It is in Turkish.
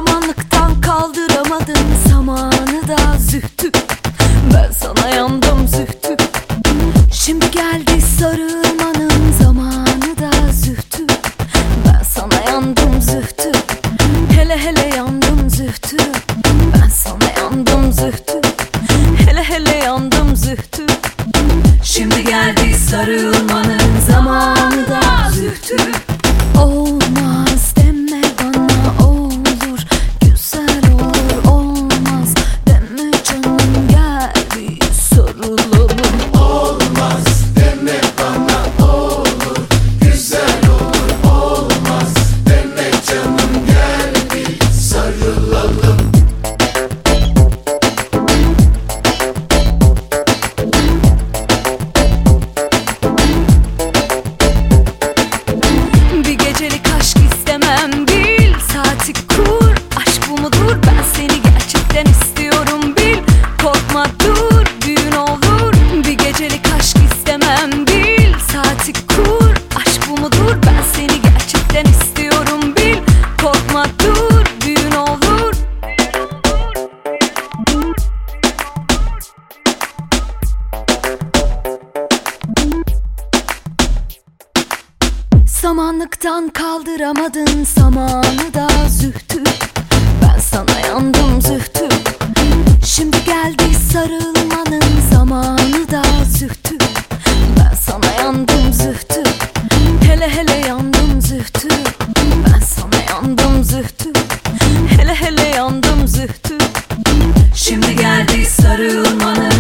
Samanlıktan kaldıramadın zamanı da zühtü. Ben sana yandım zühtü. Şimdi geldi sarılmanın zamanı da zühtü. Ben sana yandım zühtü. Hele hele yandım zühtü. Ben sana yandım zühtü. Hele hele yandım zühtü. Şimdi geldi sarılmanın zamanı da zühtü. Olmaz deme bana, olur güzel olur. Olmaz deme canım, gel bir sarılalım. Olmaz deme bana, olur güzel olur. Olmaz deme canım, gel bir sarılalım. Bir gecelik aşk istemem, bil saati kur. Aşk bu mudur? Ben seni gerçekten istiyorum, bil. Korkma dur, düğün olur. Bir gecelik aşk istemem, bil saati kur. Aşk bu mudur? Ben seni gerçekten istiyorum, bil. Korkma dur, düğün olur. Samanlıktan kaldıramadın zamanı da zühtü. Ben sana yandım zühtü. Şimdi geldi sarılmanın zamanı da zühtü. Ben sana yandım zühtü. Hele hele yandım zühtü. Ben sana yandım zühtü. Hele hele yandım zühtü. Şimdi geldi sarılmanın